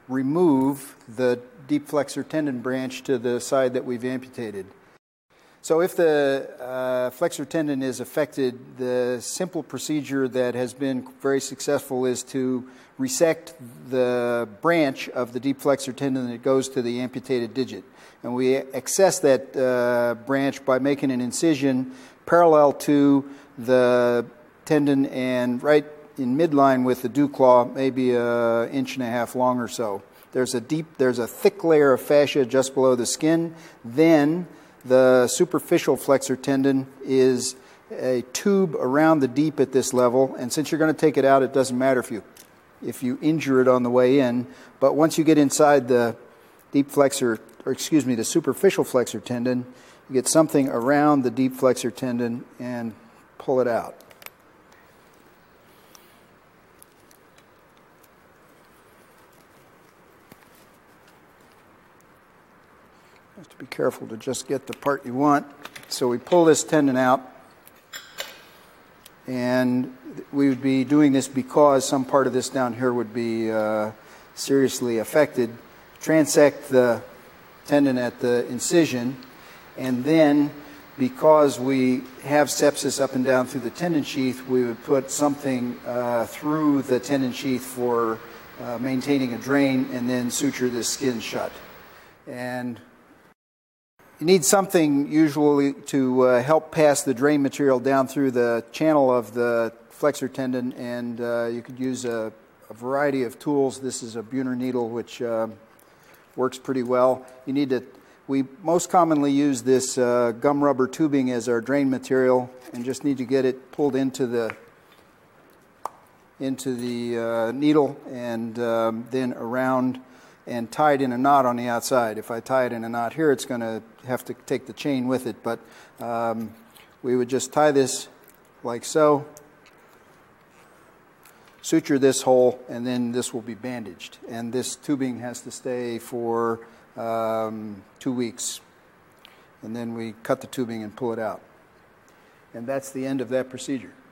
remove the deep flexor tendon branch to the side that we've amputated. So if the flexor tendon is affected, the simple procedure that has been very successful is to resect the branch of the deep flexor tendon that goes to the amputated digit. And we access that branch by making an incision parallel to the tendon and right in midline with the dew claw, maybe an inch and a half long or so. There's a thick layer of fascia just below the skin. Then the superficial flexor tendon is a tube around the deep at this level, and since you're going to take it out, it doesn't matter if you injure it on the way in. But once you get inside the the superficial flexor tendon, you get something around the deep flexor tendon and pull it out. You have to be careful to just get the part you want. So we pull this tendon out, and we would be doing this because some part of this down here would be seriously affected. Transect the tendon at the incision, and then because we have sepsis up and down through the tendon sheath, we would put something through the tendon sheath for maintaining a drain, and then suture the skin shut. And you need something usually to help pass the drain material down through the channel of the flexor tendon, and you could use a variety of tools. This is a Buhner needle, which works pretty well. We most commonly use this gum rubber tubing as our drain material, and just need to get it pulled into the needle and then around and tied in a knot on the outside. If I tie it in a knot here, it's going to have to take the chain with it, but we would just tie this like so, suture this hole, and then this will be bandaged. And this tubing has to stay for 2 weeks. And then we cut the tubing and pull it out. And that's the end of that procedure.